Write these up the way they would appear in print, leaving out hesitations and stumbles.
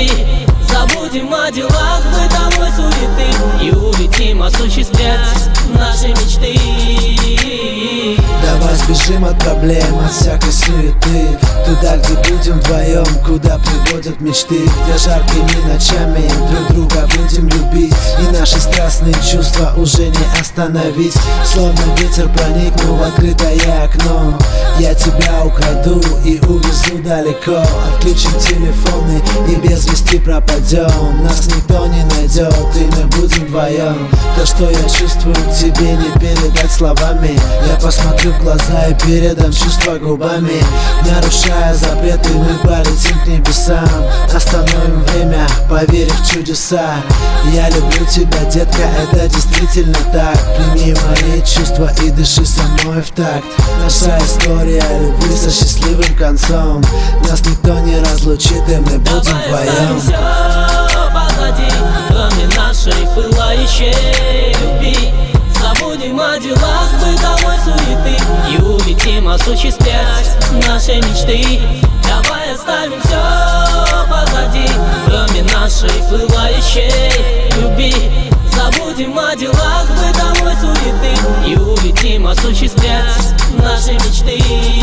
любви. Забудем о делах бытовой суеты и улетим осуществлять наши мечты. Давай сбежим от проблем, от всякой суеты, туда, где будем вдвоем, куда приводят мечты, где жаркими ночами друг друга будем любить. И наши страстные чувства уже не остановить. Словно ветер проникнул в открытое окно. Я тебя украду и увезу далеко. Отключим телефоны и без вести пропадем. Нас никто не найдет, и мы будем вдвоем. То, что я чувствую к тебе, не передать словами. Я посмотрю в глаза и передам чувства губами. Нарушая запреты, мы полетим к небесам. Остановим время, поверив в чудеса. Я люблю тебя, детка, это действительно так. Прими мои чувства и дыши со мной в такт. Наша история любви со счастливым концом. Нас никто не разлучит, и мы будем вдвоем. Все позади, кроме нашей пылающей любви. Забудем о делах бытовой суеты и улетим осуществлять наши мечты. Давай оставим все позади, кроме нашей пылающей любви. Забудем о делах бытовой суеты и улетим осуществлять наши мечты.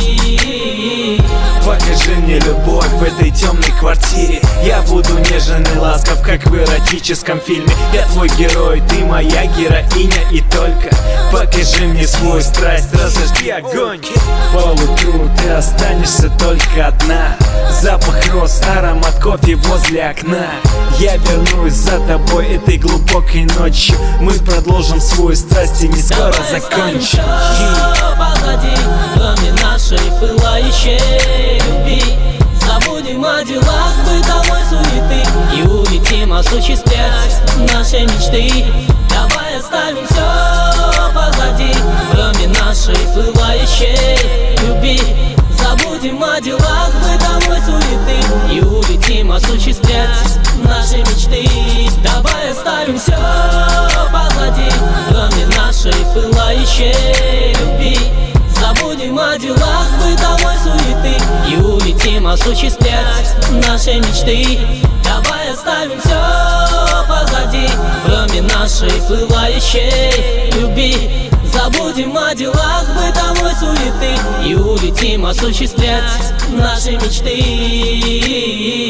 Покажи мне любовь в этой темной квартире. Я буду нежен и ласков, как в эротическом фильме. Я твой герой, ты моя героиня и только. Покажи мне свою страсть, разожги огонь. Поутру ты останешься только одна. Запах роз, аромат кофе возле окна. Я вернусь за тобой этой глубокой ночью. Мы продолжим свою страсть и не скоро закончим. Позади, кроме нашей пылающей любви. Забудем о делах бытовой суеты и улетим осуществлять наши мечты. Давай оставим все позади, кроме нашей пылающей любви. Забудем о делах бытовой суеты и улетим осуществлять наши мечты. Давай оставим все позади, кроме нашей пылающей любви. Забудем о делах бытовой суеты и улетим осуществлять наши мечты. Давай оставим все позади, кроме нашей пылающей любви. Забудем о делах бытовой суеты и улетим осуществлять наши мечты.